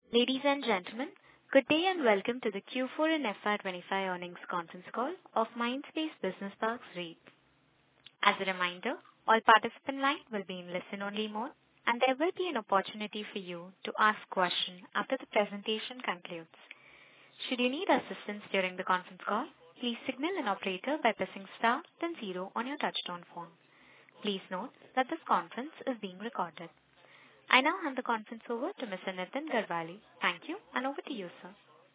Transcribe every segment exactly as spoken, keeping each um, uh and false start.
Ladies and gentlemen, good day and welcome to the Q four and F Y twenty-five earnings conference call of Mindspace Business Parks REIT. As a reminder, all participant lines will be in listen-only mode, and there will be an opportunity for you to ask questions after the presentation concludes. Should you need assistance during the conference call, please signal an operator by pressing star then zero on your touchtone phone. Please note that this conference is being recorded. I now hand the conference over to Mister Nitin Garwali. Thank you, and over to you, sir.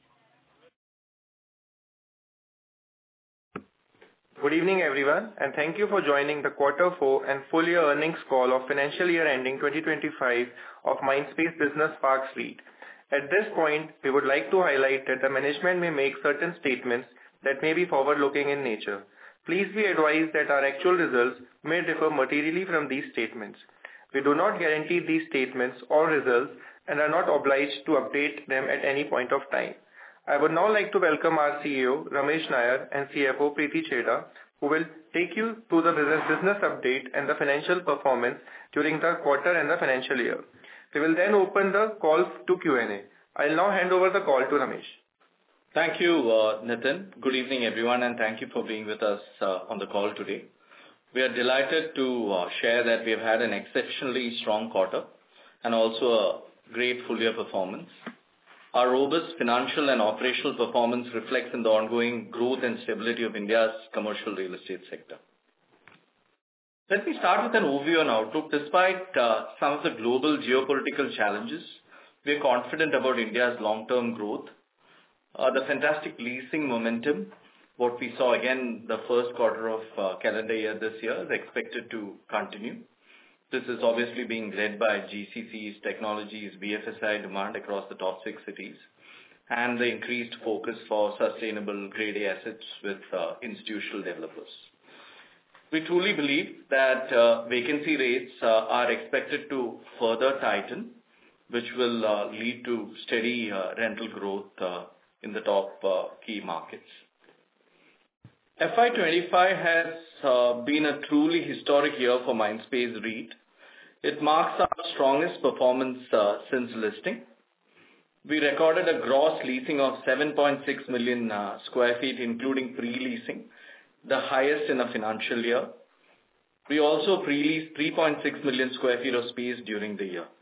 Good evening, everyone, and thank you for joining the Quarter four and full year earnings call of financial year ending twenty twenty-five of Mindspace Business Parks REIT. At this point, we would like to highlight that the management may make certain statements that may be forward-looking in nature. Please be advised that our actual results may differ materially from these statements. We do not guarantee these statements or results and are not obliged to update them at any point of time. I would now like to welcome our C E O, Ramesh Nair, and C F O, Preeti Chheda, who will take you through the business, business update and the financial performance during the quarter and the financial year. We will then open the call to Q and A. I'll now hand over the call to Ramesh. Thank you, uh, Nitin. Good evening, everyone, and thank you for being with us uh, on the call today. We are delighted to uh, share that we have had an exceptionally strong quarter and also a great full year performance. Our robust financial and operational performance reflects in the ongoing growth and stability of India's commercial real estate sector. Let me start with an overview and outlook. Despite uh, some of the global geopolitical challenges, we are confident about India's long-term growth. Uh, the fantastic leasing momentum, what we saw again the first quarter of uh, calendar year this year, is expected to continue. This is obviously being led by G C Cs, technologies, B F S I demand across the top six cities, and the increased focus for sustainable grade A assets with uh, institutional developers. We truly believe that uh, vacancy rates uh, are expected to further tighten, which will uh, lead to steady uh, rental growth uh, in the top uh, key markets. F Y twenty-five has uh, been a truly historic year for Mindspace REIT. It marks our strongest performance uh, since listing. We recorded a gross leasing of seven point six million uh, square feet, including pre-leasing, the highest in a financial year. We also pre-leased three point six million square feet of space during the year.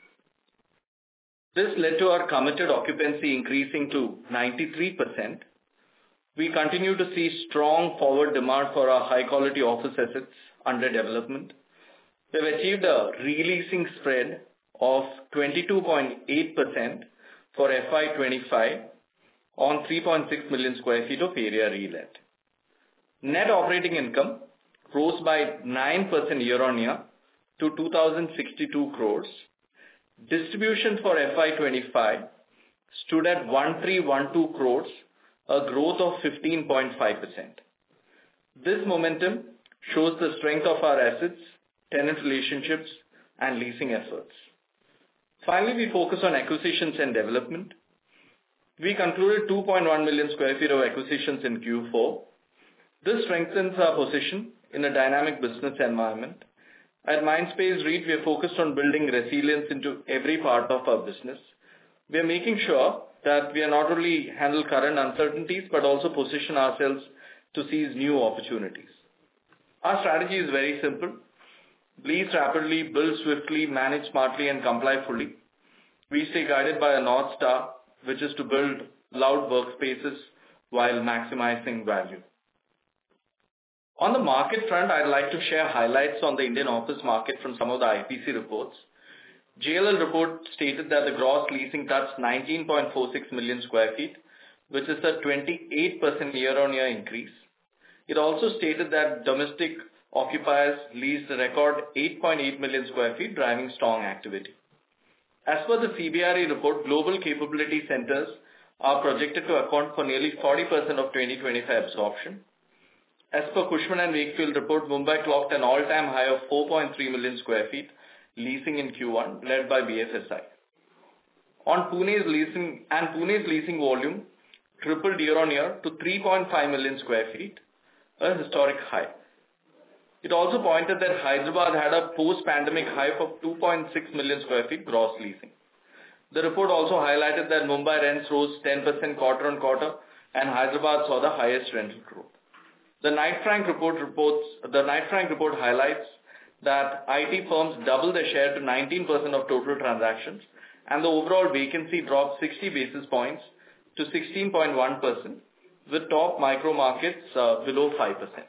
This led to our committed occupancy increasing to ninety-three percent. We continue to see strong forward demand for our high-quality office assets under development. We have achieved a re-leasing spread of twenty-two point eight percent for F Y twenty-five on three point six million square feet of area re-let. Net operating income rose by nine percent year-on-year to two thousand sixty-two crores. Distribution for F Y twenty-five stood at one thousand three hundred twelve crores, a growth of fifteen point five percent. This momentum shows the strength of our assets, tenant relationships, and leasing efforts. Finally, we focus on acquisitions and development. We concluded two point one million square feet of acquisitions in Q four. This strengthens our position in a dynamic business environment. At Mindspace REIT, we are focused on building resilience into every part of our business. We are making sure that we are not only handle current uncertainties, but also position ourselves to seize new opportunities. Our strategy is very simple. Lease rapidly, build swiftly, manage smartly, and comply fully. We stay guided by a North Star, which is to build loud workspaces while maximizing value. On the market front, I'd like to share highlights on the Indian office market from some of the I P C reports. J L L report stated that the gross leasing touched nineteen point four six million square feet, which is a twenty-eight percent year-on-year increase. It also stated that domestic occupiers leased a record eight point eight million square feet, driving strong activity. As per the C B R E report, global capability centers are projected to account for nearly forty percent of twenty twenty-five absorption. As per Cushman and Wakefield report, Mumbai clocked an all-time high of four point three million square feet leasing in Q one, led by B F S I. On Pune's leasing and Pune's leasing volume tripled year-on-year to three point five million square feet, a historic high. It also pointed that Hyderabad had a post-pandemic high of two point six million square feet gross leasing. The report also highlighted that Mumbai rents rose ten percent quarter on quarter and Hyderabad saw the highest rental growth. The Knight Frank report reports, the Knight Frank report highlights that I T firms doubled their share to nineteen percent of total transactions and the overall vacancy dropped sixty basis points to sixteen point one percent with top micro markets uh, below five percent.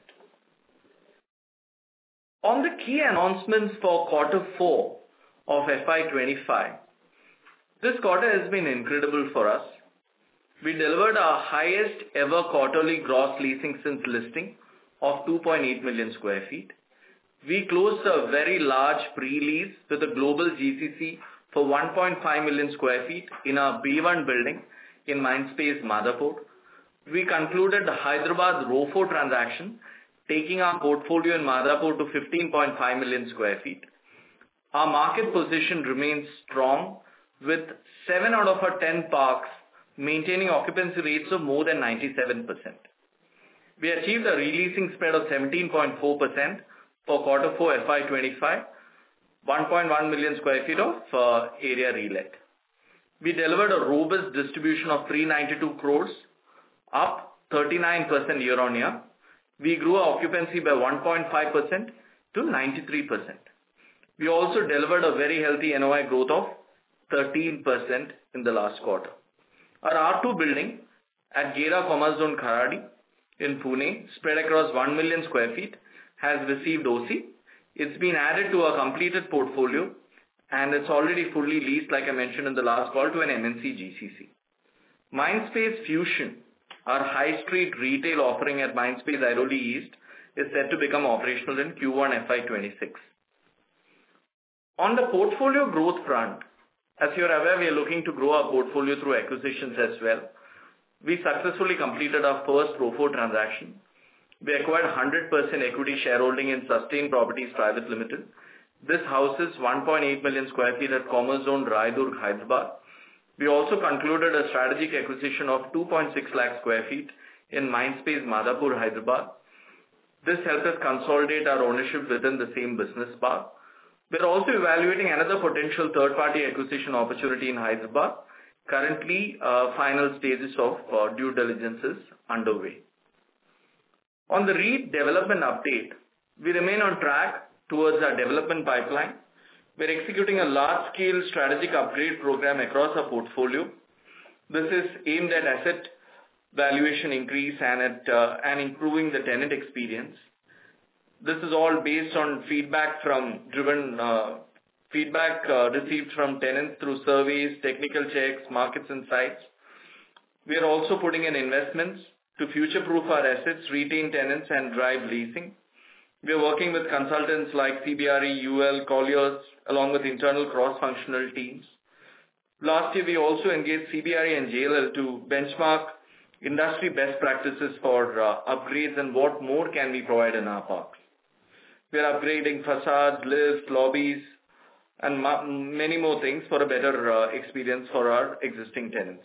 On the key announcements for quarter four of F Y twenty-five, this quarter has been incredible for us. We delivered our highest ever quarterly gross leasing since listing of two point eight million square feet. We closed a very large pre-lease with a global G C C for one point five million square feet in our B one building in Mindspace Madhapur. We concluded the Hyderabad ROFO transaction, taking our portfolio in Madhapur to fifteen point five million square feet. Our market position remains strong with seven out of our ten parks maintaining occupancy rates of more than ninety-seven percent. We achieved a releasing spread of seventeen point four percent for quarter four F Y twenty-five, one point one million square feet of uh, area relet. We delivered a robust distribution of three hundred ninety-two crores, up thirty-nine percent year on year. We grew our occupancy by one point five percent to ninety-three percent. We also delivered a very healthy N O I growth of thirteen percent in the last quarter. Our R two building at Gera Commerce Zone Kharadi in Pune, spread across one million square feet, has received O C. It's been added to our completed portfolio and it's already fully leased, like I mentioned in the last call, to an M N C G C C. Mindspace Fusion, our high street retail offering at Mindspace Airoli East, is set to become operational in Q one F Y twenty-six. On the portfolio growth front, as you are aware, we are looking to grow our portfolio through acquisitions as well. We successfully completed our first ROFO transaction. We acquired one hundred percent equity shareholding in Sustain Properties Private Limited. This houses one point eight million square feet at Commerce Zone Raidurg, Hyderabad. We also concluded a strategic acquisition of two point six lakh square feet in Mindspace Madhapur, Hyderabad. This helped us consolidate our ownership within the same business park. We are also evaluating another potential third-party acquisition opportunity in Hyderabad. Currently, uh, final stages of uh, due diligence is underway. On the REIT development update, we remain on track towards our development pipeline. We are executing a large-scale strategic upgrade program across our portfolio. This is aimed at asset valuation increase and at uh, and improving the tenant experience. This is all based on feedback from driven uh, feedback uh, received from tenants through surveys, technical checks, markets insights. We are also putting in investments to future-proof our assets, retain tenants, and drive leasing. We are working with consultants like C B R E, U L, Colliers, along with internal cross-functional teams. Last year, we also engaged C B R E and J L L to benchmark industry best practices for uh, upgrades and what more can we provide in our parks. We are upgrading facades, lifts, lobbies, and ma- many more things for a better uh, experience for our existing tenants.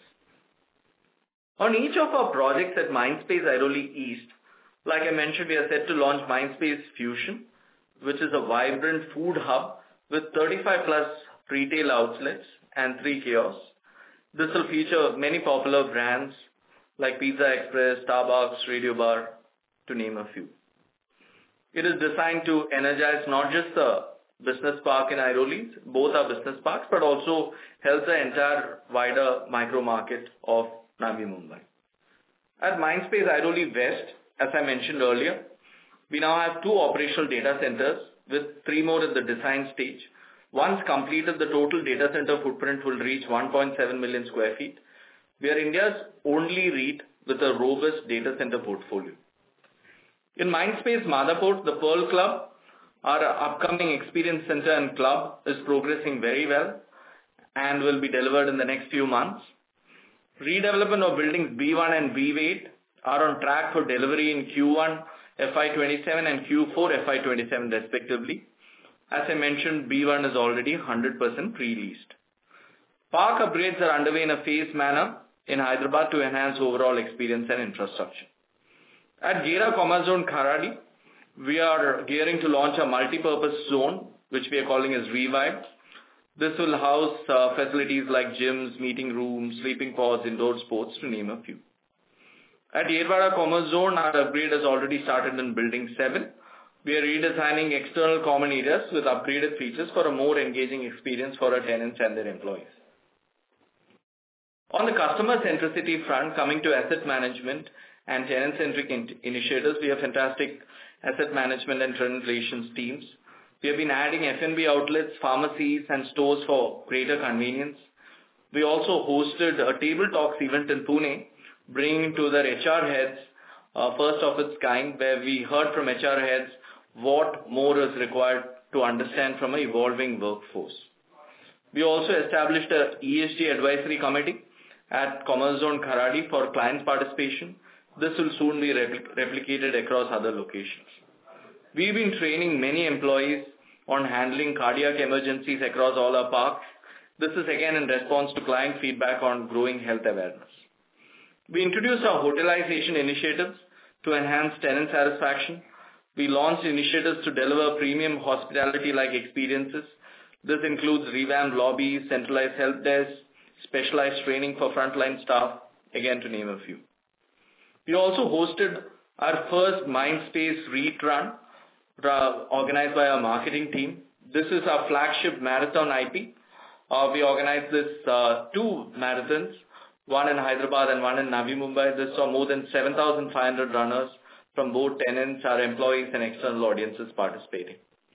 On each of our projects at Mindspace Airoli East, like I mentioned, we are set to launch Mindspace Fusion, which is a vibrant food hub with thirty-five plus retail outlets and three kiosks. This will feature many popular brands like Pizza Express, Starbucks, Radio Bar, to name a few. It is designed to energize not just the business park in Airoli, both our business parks, but also help the entire wider micro market of Navi Mumbai. At Mindspace Airoli West, as I mentioned earlier, we now have two operational data centers with three more at the design stage. Once completed, the total data center footprint will reach one point seven million square feet. We are India's only REIT with a robust data center portfolio. In Mindspace Madhapur, the Pearl Club, our upcoming experience center and club, is progressing very well and will be delivered in the next few months. Redevelopment of buildings B one and B eight are on track for delivery in Q one F Y twenty-seven and Q four F Y twenty-seven respectively. As I mentioned, B one is already one hundred percent pre-leased. Park upgrades are underway in a phased manner in Hyderabad to enhance overall experience and infrastructure. At Gera Commerce Zone Kharadi, we are gearing to launch a multi-purpose zone, which we are calling as Revive. This will house uh, facilities like gyms, meeting rooms, sleeping pods, indoor sports, to name a few. At Yerwada Commerce Zone, our upgrade has already started in Building seven. We are redesigning external common areas with upgraded features for a more engaging experience for our tenants and their employees. On the customer centricity front, coming to asset management and tenant-centric in- initiatives, we have fantastic asset management and tenant relations teams. We have been adding F and B outlets, pharmacies, and stores for greater convenience. We also hosted a table talks event in Pune, bringing to their H R heads, uh, first of its kind, where we heard from H R heads what more is required to understand from an evolving workforce. We also established a E S G advisory committee at Commerce Zone Kharadi for client participation. This will soon be repl- replicated across other locations. We've been training many employees on handling cardiac emergencies across all our parks. This is again in response to client feedback on growing health awareness. We introduced our hotelization initiatives to enhance tenant satisfaction. We launched initiatives to deliver premium hospitality-like experiences. This includes revamped lobbies, centralized help desks, specialized training for frontline staff, again to name a few. We also hosted our first Mindspace REIT run, uh, organized by our marketing team. This is our flagship marathon I P. Uh, we organized this uh, two marathons, one in Hyderabad and one in Navi Mumbai. This saw more than seven thousand five hundred runners from both tenants, our employees, and external audiences participating.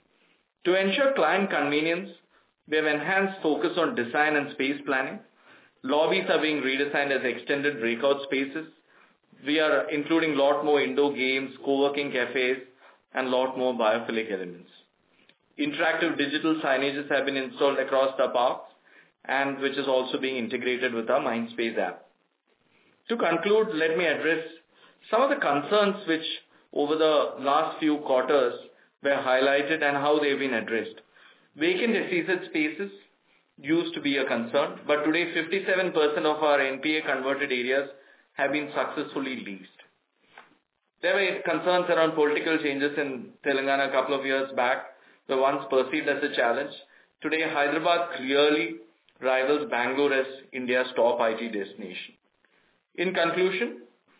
To ensure client convenience, we have enhanced focus on design and space planning. Lobbies are being redesigned as extended breakout spaces. We are including a lot more indoor games, co-working cafes, and a lot more biophilic elements. Interactive digital signages have been installed across the parks, and which is also being integrated with our Mindspace app. To conclude, let me address some of the concerns which over the last few quarters were highlighted and how they've been addressed. Vacant S E Z spaces used to be a concern, but today fifty-seven percent of our N P A converted areas have been successfully leased. There were concerns around political changes in Telangana a couple of years back, the once perceived as a challenge. Today, Hyderabad clearly rivals Bangalore as India's top I T destination. In conclusion,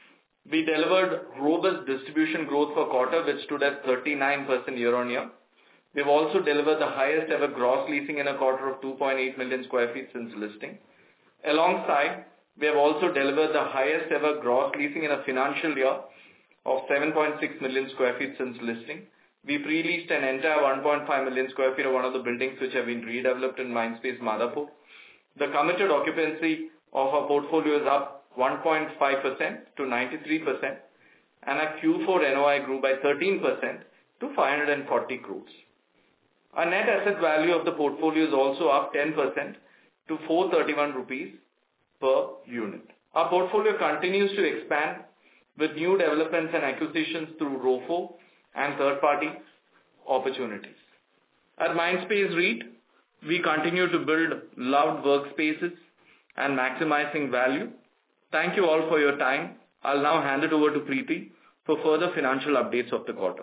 we delivered robust distribution growth for quarter, which stood at thirty-nine percent year-on-year. We've also delivered the highest ever gross leasing in a quarter of two point eight million square feet since listing. Alongside, we have also delivered the highest ever gross leasing in a financial year of seven point six million square feet since listing. We pre-leased an entire one point five million square feet of one of the buildings which have been redeveloped in Mindspace Madhapur. The committed occupancy of our portfolio is up one point five percent to ninety-three percent, and our Q four N O I grew by thirteen percent to five hundred forty crores. Our net asset value of the portfolio is also up ten percent to four hundred thirty-one rupees per unit. Our portfolio continues to expand with new developments and acquisitions through ROFO and third-party opportunities. At Mindspace REIT, we continue to build loved workspaces and maximizing value. Thank you all for your time. I'll now hand it over to Preeti for further financial updates of the quarter.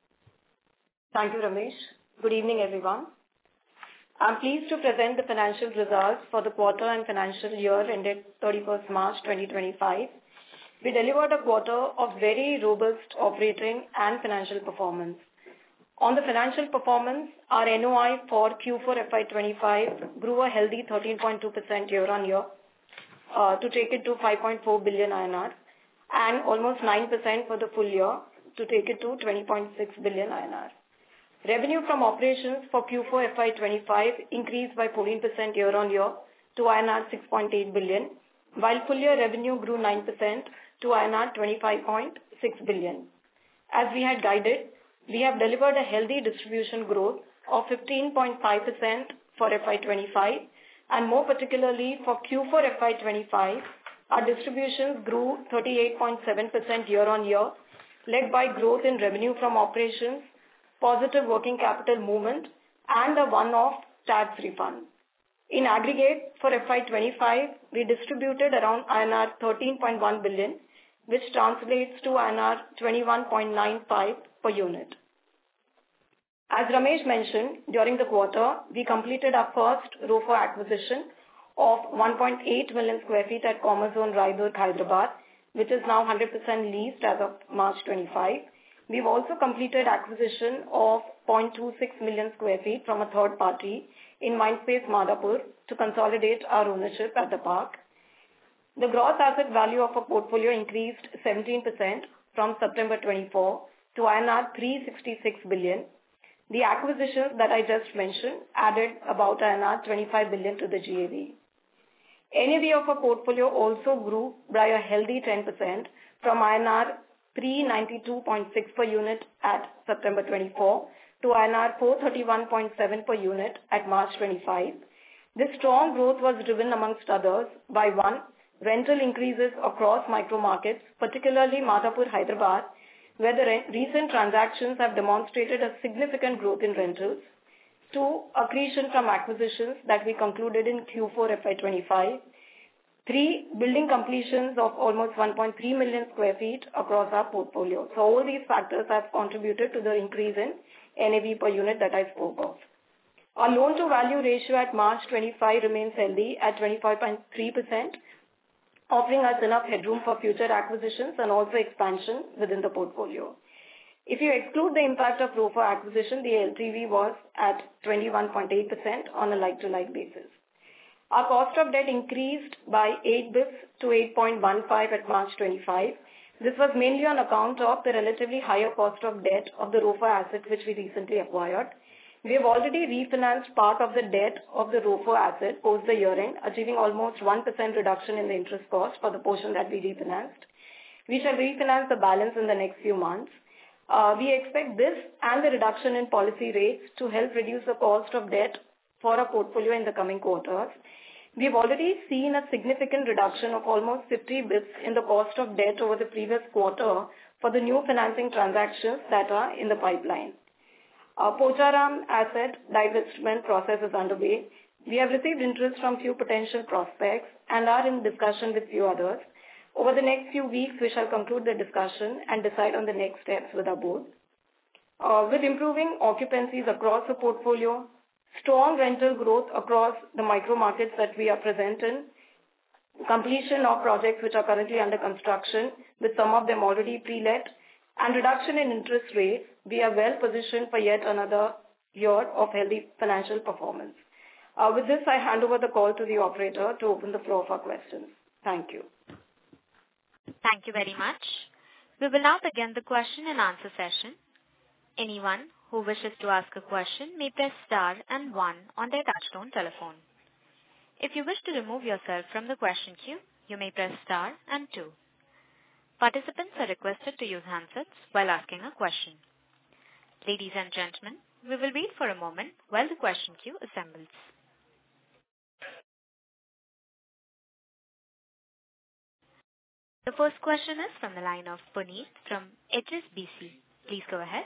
Thank you, Ramesh. Good evening, everyone. I'm pleased to present the financial results for the quarter and financial year ended thirty-first March twenty twenty-five. We delivered a quarter of very robust operating and financial performance. On the financial performance, our N O I for Q four F Y twenty-five grew a healthy thirteen point two percent year-on-year uh, to take it to five point four billion I N R and almost nine percent for the full year to take it to twenty point six billion I N R. Revenue from operations for Q four F Y twenty-five increased by fourteen percent year-on-year to I N R six point eight billion, while full year revenue grew nine percent to I N R twenty-five point six billion. As we had guided, we have delivered a healthy distribution growth of fifteen point five percent for F Y twenty-five, and more particularly for Q four F Y twenty-five, our distributions grew thirty-eight point seven percent year-on-year, led by growth in revenue from operations, positive working capital movement, and a one-off tax refund. In aggregate, for F Y twenty-five, we distributed around I N R thirteen point one billion, which translates to I N R twenty-one point nine five per unit. As Ramesh mentioned, during the quarter, we completed our first R O F O acquisition of one point eight million square feet at Commerzone Raidurg, Hyderabad, which is now one hundred percent leased as of March twenty-fifth. We've also completed acquisition of zero point two six million square feet from a third party in Mindspace Madhapur to consolidate our ownership at the park. The gross asset value of our portfolio increased seventeen percent from September twenty-fourth to I N R three hundred sixty-six billion. The acquisitions that I just mentioned added about I N R twenty-five billion to the G A V. N A V of our portfolio also grew by a healthy ten percent from I N R three hundred ninety-two point six per unit at September twenty-fourth to I N R four hundred thirty-one point seven per unit at March twenty-fifth. This strong growth was driven amongst others by one, rental increases across micro markets, particularly Madhapur, Hyderabad, where the re- recent transactions have demonstrated a significant growth in rentals. Two, accretion from acquisitions that we concluded in Q four F Y twenty-five. Three, building completions of almost one point three million square feet across our portfolio. So all these factors have contributed to the increase in N A V per unit that I spoke of. Our loan to value ratio at March twenty-fifth remains healthy at twenty-five point three percent, offering us enough headroom for future acquisitions and also expansion within the portfolio. If you exclude the impact of R O F O acquisition, the L T V was at twenty-one point eight percent on a like-to-like basis. Our cost of debt increased by eight basis points to eight point one five at March twenty-fifth. This was mainly on account of the relatively higher cost of debt of the R O F O asset which we recently acquired. We have already refinanced part of the debt of the R O F O asset post the year end, achieving almost one percent reduction in the interest cost for the portion that we refinanced. We shall refinance the balance in the next few months. Uh, we expect this and the reduction in policy rates to help reduce the cost of debt for our portfolio in the coming quarters. We have already seen a significant reduction of almost fifty basis points in the cost of debt over the previous quarter for the new financing transactions that are in the pipeline. Our Pocharam asset divestment process is underway. We have received interest from few potential prospects and are in discussion with few others. Over the next few weeks, we shall conclude the discussion and decide on the next steps with our board. Uh, with improving occupancies across the portfolio, strong rental growth across the micro markets that we are present in, completion of projects which are currently under construction, with some of them already pre-let, and reduction in interest rates, we are well positioned for yet another year of healthy financial performance. Uh, with this, I hand over the call to the operator to open the floor for questions. Thank you. Thank you very much. We will now begin the question and answer session. Anyone who wishes to ask a question may press star and one on their touchtone telephone. If you wish to remove yourself from the question queue, you may press star and two. Participants are requested to use handsets while asking a question. Ladies and gentlemen, we will wait for a moment while the question queue assembles. The first question is from the line of Puneet from H S B C. Please go ahead.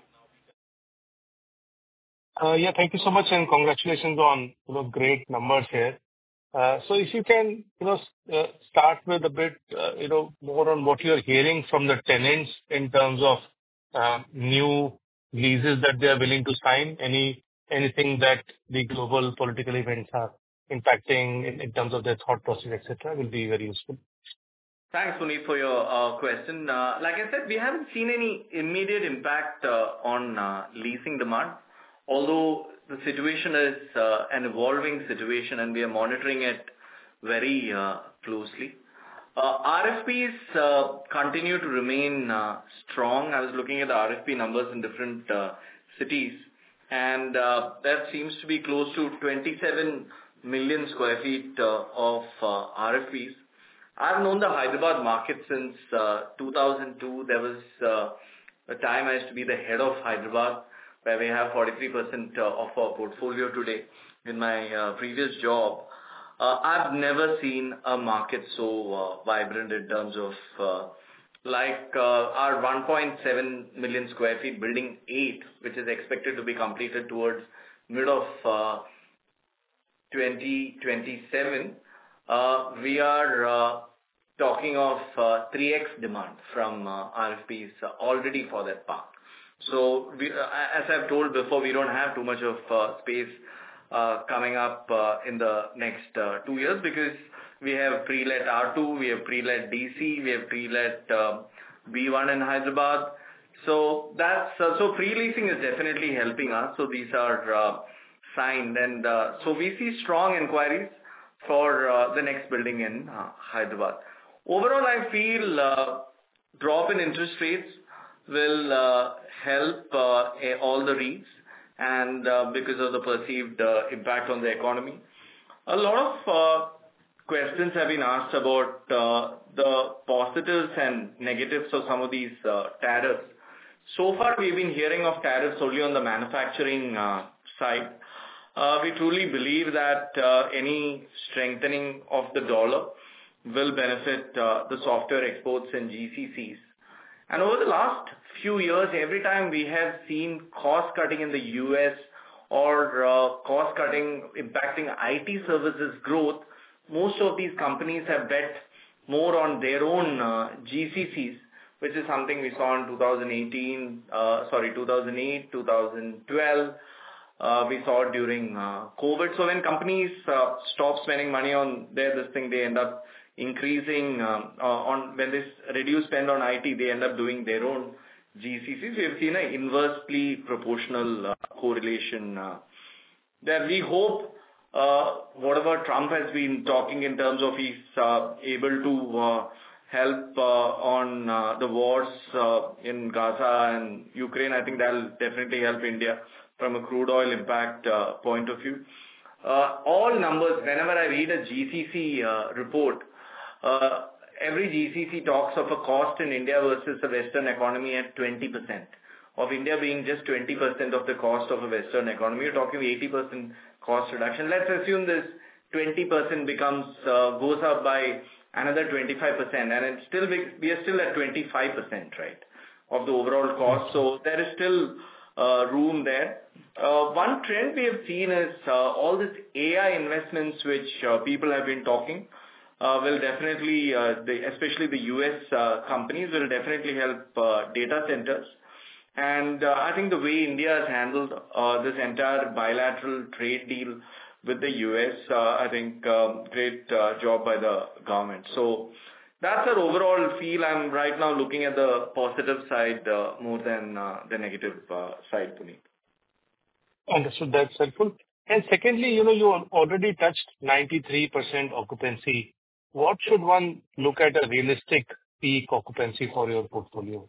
Uh, yeah, thank you so much and congratulations on you know great numbers here. Uh, so if you can you know uh, start with a bit uh, you know more on what you're hearing from the tenants in terms of uh, new leases that they are willing to sign. Any anything that the global political events are impacting in, in terms of their thought process, et cetera, will be very useful. Thanks, Puneet, for your uh, question. Uh, like I said, we haven't seen any immediate impact uh, on uh, leasing demand, although the situation is uh, an evolving situation and we are monitoring it very uh, closely. Uh, R F Ps uh, continue to remain uh, strong. I was looking at the R F P numbers in different uh, cities, and uh, that seems to be close to twenty-seven million square feet uh, of uh, R F Ps. I've known the Hyderabad market since uh, two thousand two. There was uh, a time I used to be the head of Hyderabad, where we have forty-three percent uh, of our portfolio today in my uh, previous job. Uh, I've never seen a market so uh, vibrant in terms of uh, like uh, our one point seven million square feet building eight, which is expected to be completed towards mid of uh, twenty twenty-seven. Uh, we are uh, talking of uh, three x demand from uh, R F Ps uh, already for that park. So we, uh, as I've told before, we don't have too much of uh, space uh, coming up uh, in the next uh, two years because we have pre-let R two, we have pre-let D C, we have pre-let uh, B one in Hyderabad. So that's uh, so pre-leasing is definitely helping us. So these are uh, signed, and uh, so we see strong inquiries for uh, the next building in uh, Hyderabad. Overall, I feel uh, drop in interest rates will uh, help uh, all the REITs, and uh, because of the perceived uh, impact on the economy. A lot of uh, questions have been asked about uh, the positives and negatives of some of these uh, tariffs. So far, we've been hearing of tariffs only on the manufacturing uh, side. Uh, we truly believe that uh, any strengthening of the dollar will benefit uh, the software exports and G C Cs. And over the last few years, every time we have seen cost cutting in the U S or uh, cost cutting impacting I T services growth, most of these companies have bet more on their own uh, G C Cs, which is something we saw in two thousand eighteen, uh, sorry, two thousand eight, two thousand twelve. Uh, we saw it during uh, COVID. So when companies uh, stop spending money on their this thing, they end up increasing um, uh, on when they reduce spend on I T, they end up doing their own G C Cs. We have seen an inversely proportional uh, correlation uh, there. We hope uh, whatever Trump has been talking in terms of he's uh, able to uh, help uh, on uh, the wars uh, in Gaza and Ukraine. I think that will definitely help India from a crude oil impact uh, point of view. Uh, all numbers, whenever I read a G C C uh, report, uh, every G C C talks of a cost in India versus a Western economy at twenty percent. Of India being just twenty percent of the cost of a Western economy, you're talking eighty percent cost reduction. Let's assume this twenty percent becomes, uh, goes up by another twenty-five percent, and it's still, we are still at twenty-five percent, right, of the overall cost. So there is still uh, room there. Uh, one trend we have seen is uh, all this A I investments which uh, people have been talking uh, will definitely, uh, the, especially the U S uh, companies, will definitely help uh, data centers. And uh, I think the way India has handled uh, this entire bilateral trade deal with the U S, uh, I think um, great uh, job by the government. So that's our overall feel. I'm right now looking at the positive side uh, more than uh, the negative uh, side, Puneet. Understood. That's helpful. And secondly, you know, you already touched ninety-three percent occupancy. What should one look at a realistic peak occupancy for your portfolio?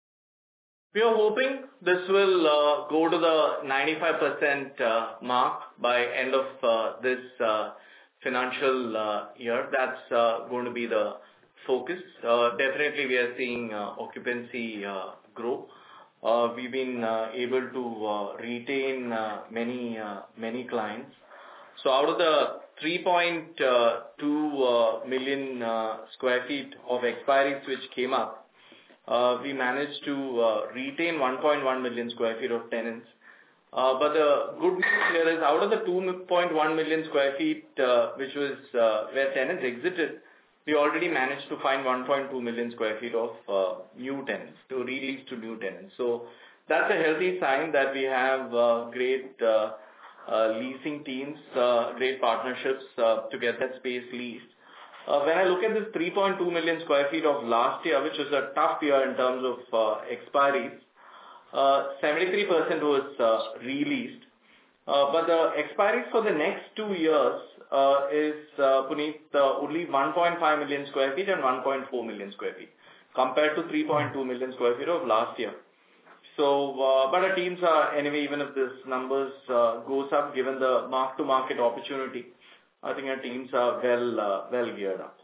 We are hoping this will uh, go to the ninety-five percent uh, mark by end of uh, this uh, financial uh, year. That's uh, going to be the focus. Uh, definitely, we are seeing uh, occupancy uh, grow. Uh, we've been uh, able to uh, retain uh, many uh, many clients. So out of the three point two uh, million uh, square feet of expiries which came up, uh, we managed to uh, retain one point one million square feet of tenants. Uh, but the good news here is out of the two point one million square feet uh, which was uh, where tenants exited, we already managed to find one point two million square feet of uh, new tenants, to release to new tenants. So that's a healthy sign that we have uh, great uh, uh, leasing teams, uh, great partnerships uh, to get that space leased. Uh, when I look at this three point two million square feet of last year, which was a tough year in terms of uh, expiries, uh, seventy-three percent was uh, released. Uh, but the expiries for the next two years uh, is, uh, Puneet, uh, only one point five million square feet and one point four million square feet compared to three point two million square feet of last year. So, uh, but our teams are, anyway, even if this numbers uh, goes up, given the mark-to-market opportunity, I think our teams are well, uh, well geared up.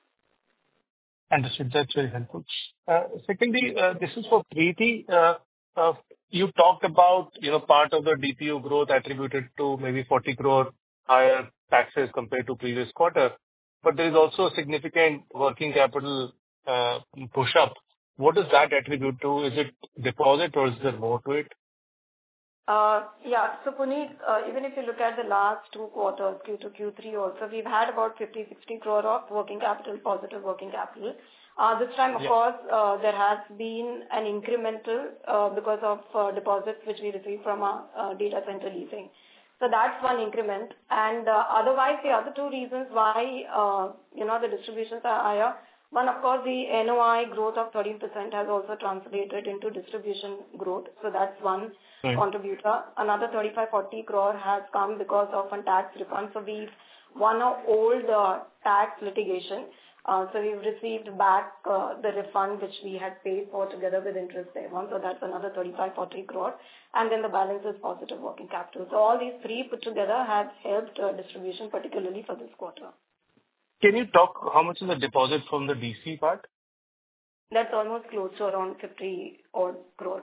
Understood. That's very helpful. Uh, secondly, uh, this is for Preeti. Uh, uh, you talked about, you know, part of the D P U growth attributed to maybe forty crore higher taxes compared to previous quarter, but there is also a significant working capital uh, push up. What does that attribute to? Is it deposit or is there more to it? Uh Yeah. So Puneet, uh, even if you look at the last two quarters, Q two, Q three also, we've had about fifty, sixty crore of working capital, positive working capital. Uh This time, of Yeah. course, uh there has been an incremental uh because of uh deposits which we received from our uh, data center leasing. So that's one increment. And uh otherwise, the other two reasons why uh you know the distributions are higher. One, of course, the N O I growth of thirteen percent has also translated into distribution growth. So that's one Right. contributor. Another thirty-five, forty crore has come because of a tax refund. So we've won an old uh, tax litigation. Uh, so we've received back uh, the refund which we had paid for together with interest thereon. So that's another thirty-five, forty crore. And then the balance is positive working capital. So all these three put together have helped uh, distribution, particularly for this quarter. Can you talk how much is the deposit from the D C part? That's almost close to around fifty odd crores.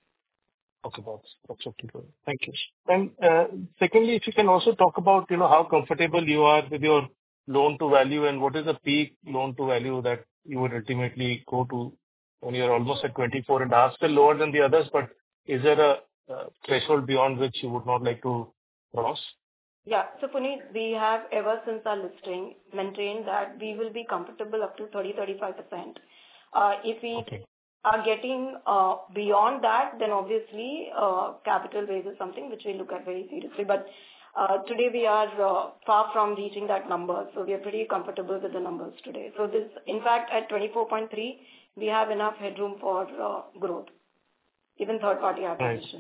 Okay, that's that's okay. Good. Thank you. And uh, secondly, if you can also talk about, you know, how comfortable you are with your loan to value and what is the peak loan to value that you would ultimately go to when you're almost at twenty-four and a half, still lower than the others, but is there a uh, threshold beyond which you would not like to cross? Yeah. So Puneet, we have ever since our listing maintained that we will be comfortable up to thirty, thirty-five percent. Uh, If we Okay. are getting uh, beyond that, then obviously uh, capital raise is something which we look at very seriously. But uh, today we are uh, far from reaching that number, so we are pretty comfortable with the numbers today. So this, in fact, at twenty-four point three, we have enough headroom for uh, growth, even third-party Right. acquisition.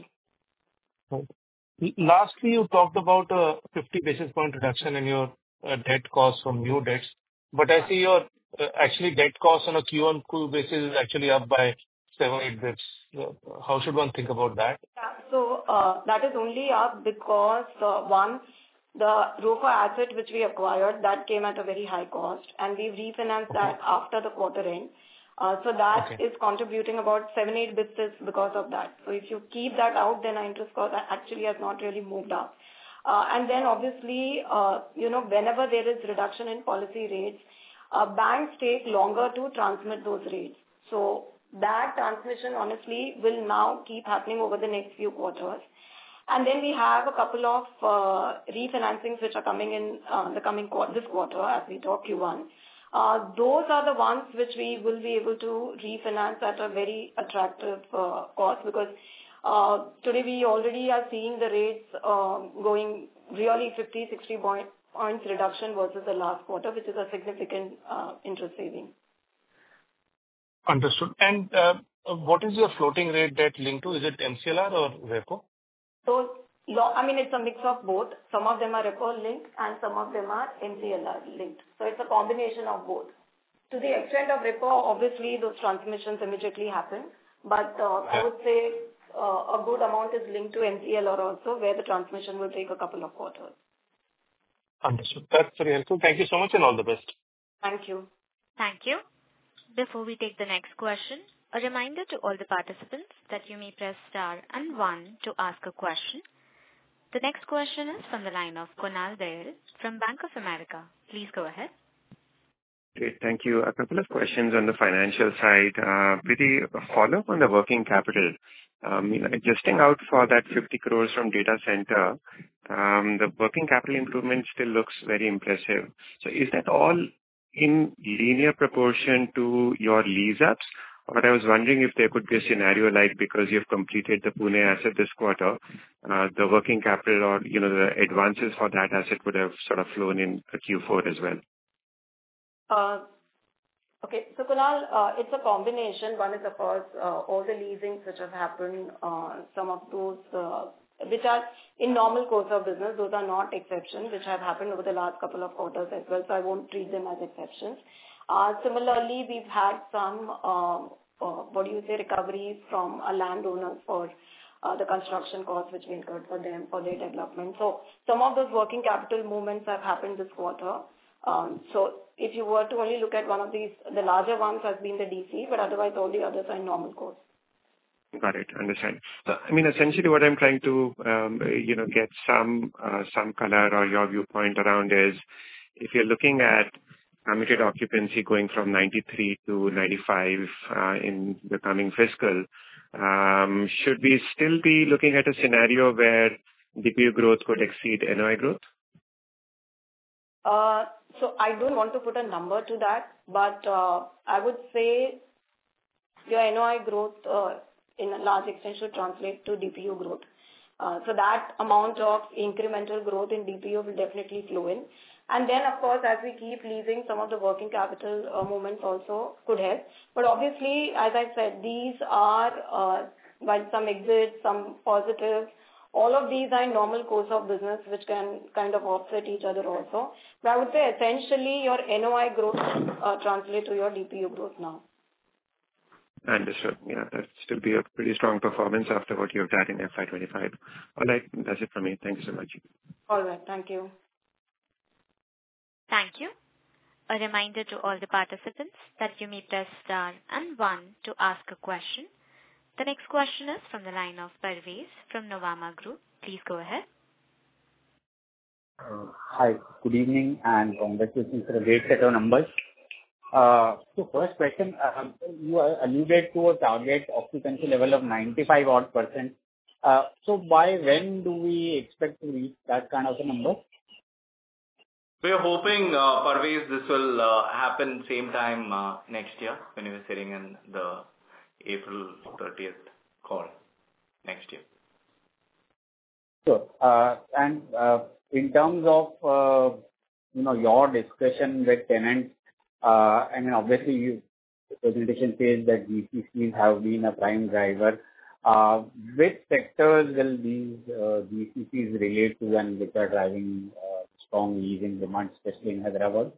Right. L- Lastly, you talked about a fifty basis point reduction in your uh, debt cost from new debts, but I see your uh, actually debt cost on a Q on Q basis is actually up by seven, eight basis points. Uh, How should one think about that? Yeah. So uh, that is only up because, uh, one, the ROFO asset which we acquired, that came at a very high cost, and we've refinanced Okay. that after the quarter end. Uh, So that Okay. is contributing about seven, eight basis points because of that. So if you keep that out, then our interest cost actually has not really moved up. Uh, And then obviously, uh, you know, whenever there is reduction in policy rates, uh, banks take longer to transmit those rates. So that transmission, honestly, will now keep happening over the next few quarters. And then we have a couple of uh, refinancings which are coming in uh, the coming quarter, this quarter, as we talk Q one. Uh, Those are the ones which we will be able to refinance at a very attractive uh, cost, because uh, today we already are seeing the rates um, going really fifty, sixty point- points reduction versus the last quarter, which is a significant uh, interest saving. Understood. And uh, what is your floating rate debt linked to? Is it M C L R or repo? So, lo- I mean, it's a mix of both. Some of them are repo linked and some of them are M C L R linked. So it's a combination of both. To the extent of repo, obviously those transmissions immediately happen, but uh, I Yeah. would say uh, a good amount is linked to M C L R also, where the transmission will take a couple of quarters. Understood. That's very helpful. Thank you so much and all the best. Thank you. Thank you. Before we take the next question, a reminder to all the participants that you may press star and one to ask a question. The next question is from the line of Kunal Dayal from Bank of America. Please go ahead. Great. Thank you. A couple of questions on the financial side. Uh, With the follow-up on the working capital, um, you know, adjusting out for that fifty crores from data center, um, the working capital improvement still looks very impressive. So is that all in linear proportion to your lease-ups? But I was wondering if there could be a scenario like, because you've completed the Pune asset this quarter, uh, the working capital or, you know, the advances for that asset would have sort of flown in the Q four as well. Uh, Okay. So Kunal, uh, it's a combination. One is, of course, uh, all the leasings which have happened, uh, some of those uh, which are in normal course of business. Those are not exceptions, which have happened over the last couple of quarters as well, so I won't treat them as exceptions. Uh, Similarly, we've had some, um, uh, what do you say, recoveries from our landowners for uh, the construction costs which we incurred for them, for their development. So some of those working capital movements have happened this quarter. Um, So if you were to only look at one of these, the larger ones has been the D C, but otherwise all the others are in normal course. Got it. Understand. So, I mean, essentially what I'm trying to, um, you know, get some uh, some color or your viewpoint around is, if you're looking at committed occupancy going from ninety-three to ninety-five uh, in the coming fiscal, Um, should we still be looking at a scenario where D P U growth could exceed N O I growth? Uh, so I don't want to put a number to that, but uh, I would say your N O I growth uh, in a large extent should translate to D P U growth. Uh, so that amount of incremental growth in D P U will definitely flow in. And then, of course, as we keep leasing, some of the working capital uh, movements also could help. But obviously, as I said, these are, uh, while some exits, some positives, all of these are in normal course of business, which can kind of offset each other also. But I would say essentially your N O I growth uh, translate to your D P U growth now. Understood. Yeah, that'd still be a pretty strong performance after what you've done in F Y twenty-five. All right, that's it from me. Thank you so much. All right, thank you. Thank you. A reminder to all the participants that you may press star and one to ask a question. The next question is from the line of Parvez from Nuvama Group. Please go ahead. Uh, hi, good evening and congratulations for a great set of numbers. Uh, so first question, uh, you alluded to a target occupancy level of ninety-five odd percent. Uh, so by when do we expect to reach that kind of a number? We are hoping, uh, Parvez, this will uh, happen same time uh, next year when we are sitting in the April thirtieth call next year. Sure. Uh, and uh, in terms of uh, you know your discussion with tenants, uh, I mean obviously you, the presentation says that G C Cs have been a prime driver. Uh, which sectors will these uh, G C Cs relate to and which are driving uh, strong leasing demand, especially in Hyderabad?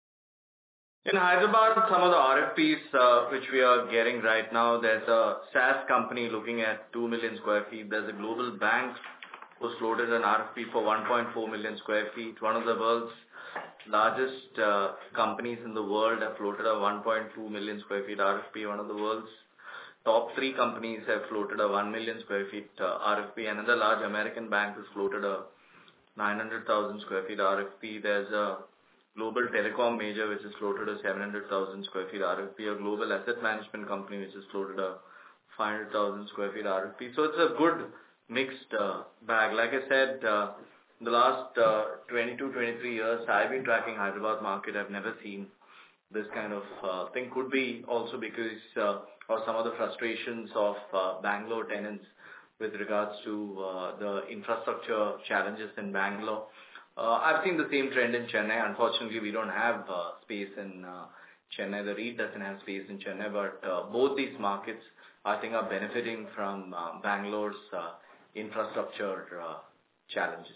In Hyderabad, some of the R F Ps uh, which we are getting right now, there's a SaaS company looking at two million square feet. There's a global bank who's floated an R F P for one point four million square feet. One of the world's largest uh, companies in the world have floated a one point two million square feet R F P. One of the world's top three companies have floated a one million square feet uh, R F P. Another large American bank has floated a nine hundred thousand square feet R F P. There's a global telecom major which has floated a seven hundred thousand square feet R F P. A global asset management company which has floated a five hundred thousand square feet R F P. So it's a good mixed uh, bag. Like I said, uh, the last uh, twenty-two, twenty-three years I've been tracking Hyderabad market. I've never seen this kind of uh, thing. Could be also because uh, of some of the frustrations of uh, Bangalore tenants with regards to uh, the infrastructure challenges in Bangalore. Uh, I've seen the same trend in Chennai. Unfortunately, we don't have uh, space in uh, Chennai. The REIT doesn't have space in Chennai, but uh, both these markets, I think, are benefiting from uh, Bangalore's uh, infrastructure uh, challenges.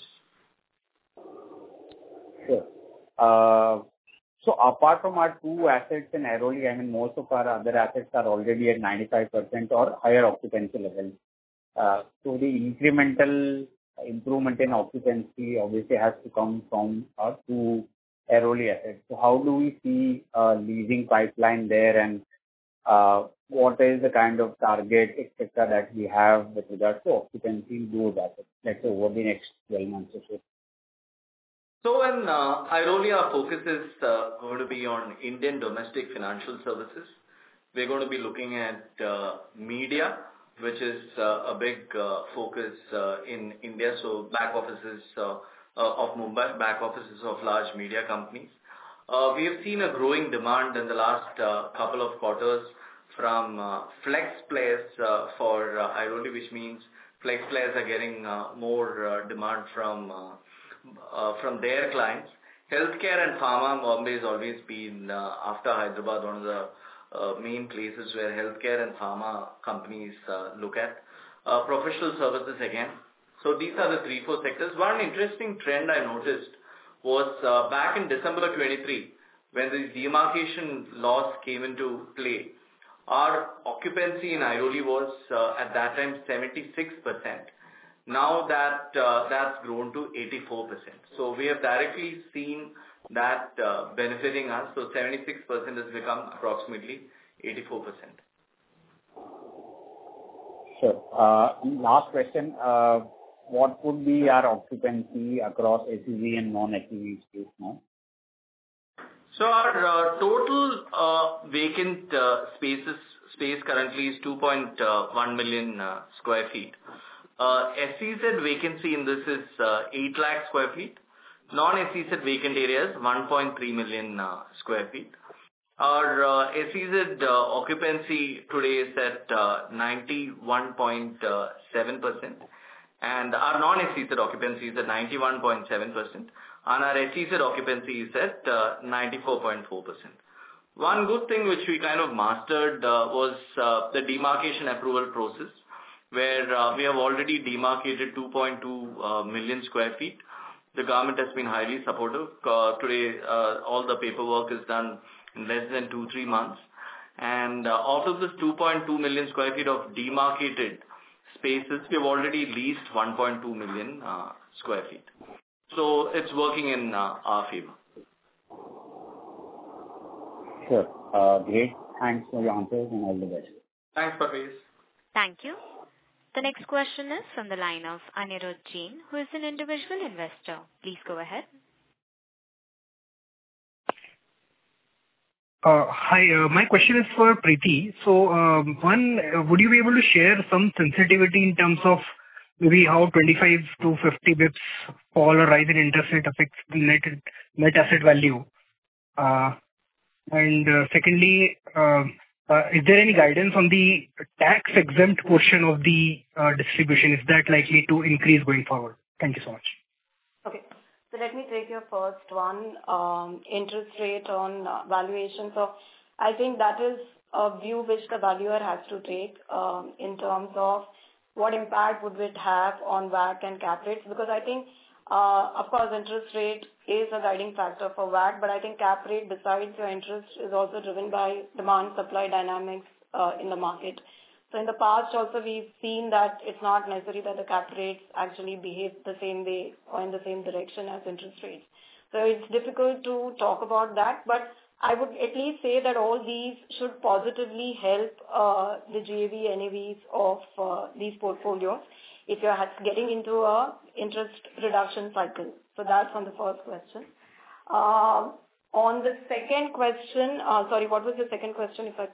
Sure. Uh, so apart from our two assets in Airoli, I mean, most of our other assets are already at ninety-five percent or higher occupancy levels. Uh, so the incremental improvement in occupancy obviously has to come from our two Airoli assets. So how do we see uh, leasing pipeline there, and uh, what is the kind of target, et cetera, that we have with regards to occupancy in those assets, let's say over the next twelve months or so? So in uh, Airoli, our focus is uh, going to be on Indian domestic financial services. We're going to be looking at uh, media, which is uh, a big uh, focus uh, in India. So back offices uh, uh, of Mumbai, back offices of large media companies. Uh, we have seen a growing demand in the last uh, couple of quarters from uh, flex players uh, for uh, Airoli, which means flex players are getting uh, more uh, demand from uh, uh, from their clients. Healthcare and pharma, Bombay has always been, uh, after Hyderabad, one of the Uh, main places where healthcare and pharma companies uh, look at. Uh, professional services again. So these are the three, four sectors. One interesting trend I noticed was uh, back in December twenty-three, when the demarcation laws came into play, our occupancy in Airoli was uh, at that time seventy-six percent. Now that uh, that's grown to eighty-four percent. So we have directly seen that uh, benefiting us. So seventy-six percent has become approximately eighty-four percent. Sure. Uh, last question. Uh, what would be our occupancy across S E Z and non-S E Z space now? So our uh, total uh, vacant uh, spaces space currently is two point one million uh, square feet. Uh, S E Z vacancy in this is uh, eight lakh square feet. Non-S E Z vacant areas, one point three million uh, square feet. Our uh, S E Z uh, occupancy today is at uh, ninety-one point seven percent, and our non-S E Z occupancy is at ninety-one point seven percent, and our S E Z occupancy is at uh, ninety-four point four percent. One good thing which we kind of mastered uh, was uh, the demarcation approval process, where uh, we have already demarcated two point two uh, million square feet. The government has been highly supportive. Uh, today, uh, all the paperwork is done in less than two, three months. And uh, out of this two point two million square feet of demarcated spaces, we have already leased one point two million uh, square feet. So it's working in uh, our favor. Sure. Uh, great. Thanks for your answers and all the best. Thanks, Parvez. Thank you. The next question is from the line of Anirudh Jain, who is an individual investor. Please go ahead. Uh, hi, uh, my question is for Preeti. So, um, one, uh, would you be able to share some sensitivity in terms of maybe how twenty-five to fifty bips fall or rise in interest rate affects the net, net asset value? Uh, and uh, secondly, uh, uh, is there any guidance on the tax exempt portion of the uh, distribution? Is that likely to increase going forward? Thank you so much. Okay. So let me take your first one, um, interest rate on uh, valuation. So I think that is a view which the valuer has to take um, in terms of what impact would it have on W A C and cap rates. Because I think, uh, of course, interest rate is a guiding factor for W A C, but I think cap rate besides your interest is also driven by demand-supply dynamics uh, in the market. So in the past also we've seen that it's not necessary that the cap rates actually behave the same way or in the same direction as interest rates. So it's difficult to talk about that, but I would at least say that all these should positively help uh, the G A V N A Vs of uh, these portfolios if you're getting into a interest reduction cycle. So that's on the first question. Uh, on the second question, uh, sorry, what was the second question? If I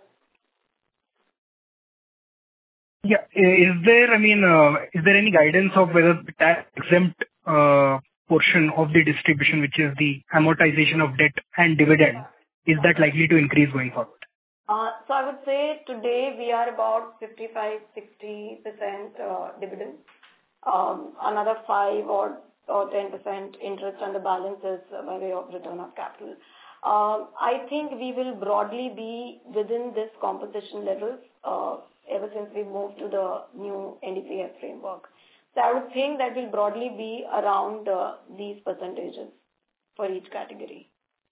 Yeah. Is there, I mean, uh, is there any guidance of whether the tax exempt uh, portion of the distribution, which is the amortization of debt and dividend, is that likely to increase going forward? Uh, so I would say today we are about fifty-five to sixty percent uh, dividend, um, another five or, or ten percent interest, and the balance is by way of return of capital. Um, I think we will broadly be within this composition levels uh, ever since we moved to the new N D C F framework. So I would think that will broadly be around uh, these percentages for each category.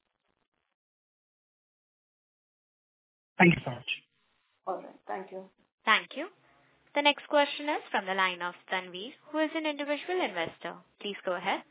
Thank you so much. All right. Thank you. Thank you. The next question is from the line of Tanveer, who is an individual investor. Please go ahead.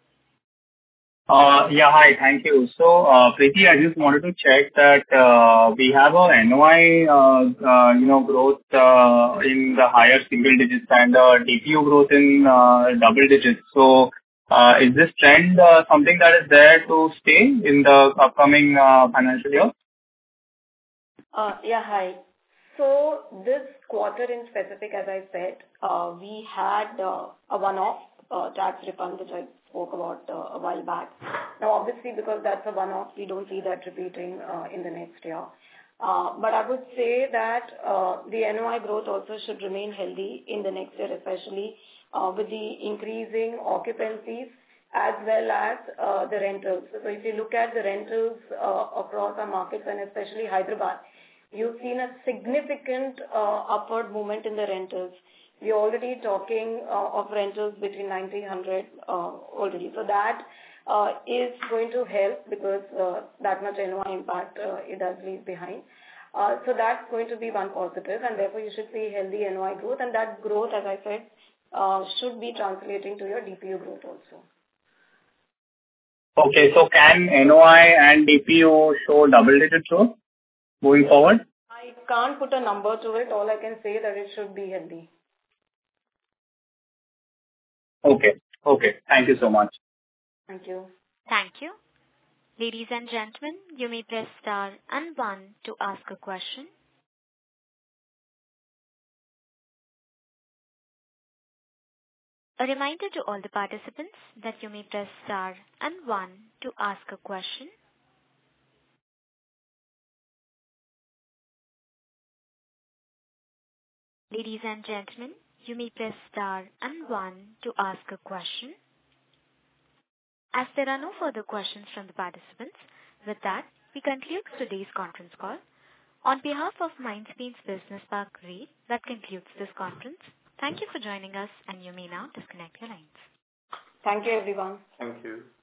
Uh, yeah, hi, thank you. So, uh, Preeti, I just wanted to check that uh, we have a N O I, uh, uh, you know, growth uh, in the higher single digits and uh, D P U growth in uh, double digits. So, uh, is this trend uh, something that is there to stay in the upcoming uh, financial year? Uh, yeah, hi. So this quarter in specific, as I said, uh, we had uh, a one-off uh, tax refund, which I spoke about uh, a while back. Now, obviously, because that's a one-off, we don't see that repeating uh, in the next year. Uh, but I would say that uh, the N O I growth also should remain healthy in the next year, especially uh, with the increasing occupancies as well as uh, the rentals. So if you look at the rentals uh, across our markets and especially Hyderabad, you've seen a significant uh, upward movement in the rentals. We're already talking uh, of rentals between ninety, one hundred uh, already. So that uh, is going to help because uh, that much N O I impact uh, it does leave behind. Uh, so that's going to be one positive, and therefore you should see healthy N O I growth, and that growth, as I said, uh, should be translating to your D P U growth also. Okay, so can N O I and D P U show double-digit growth going forward? I can't put a number to it. All I can say that it should be healthy. Okay. Okay. Thank you so much. Thank you. Thank you. Ladies and gentlemen, you may press star and one to ask a question. A reminder to all the participants that you may press star and one to ask a question. Ladies and gentlemen, you may press star and one to ask a question. As there are no further questions from the participants, with that, we conclude today's conference call. On behalf of Mindspace Business Park REIT, that concludes this conference. Thank you for joining us, and you may now disconnect your lines. Thank you, everyone. Thank you.